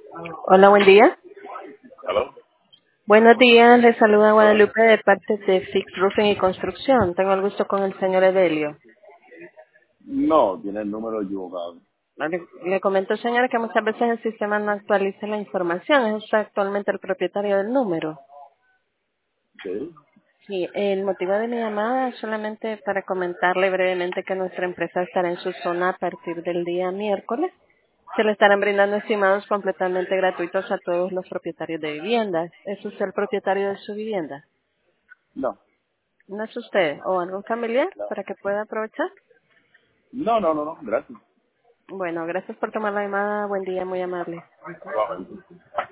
Hola, buen día. ¿Aló? Buenos días, le saluda Guadalupe de parte de Fix Roofing y Construcción. Tengo el gusto con el señor Evelio. No, tiene el número equivocado. Le comento, señora, que muchas veces el sistema no actualiza la información. ¿Es usted actualmente el propietario del número? ¿Sí? Sí, el motivo de mi llamada es solamente para comentarle brevemente que nuestra empresa estará en su zona a partir del día miércoles. Se le estarán brindando estimados completamente gratuitos a todos los propietarios de viviendas. ¿Es usted el propietario de su vivienda? No. ¿No es usted o algún familiar No, para que pueda aprovechar? no, gracias. Bueno, gracias por tomar la llamada. Buen día, muy amable. Igualmente.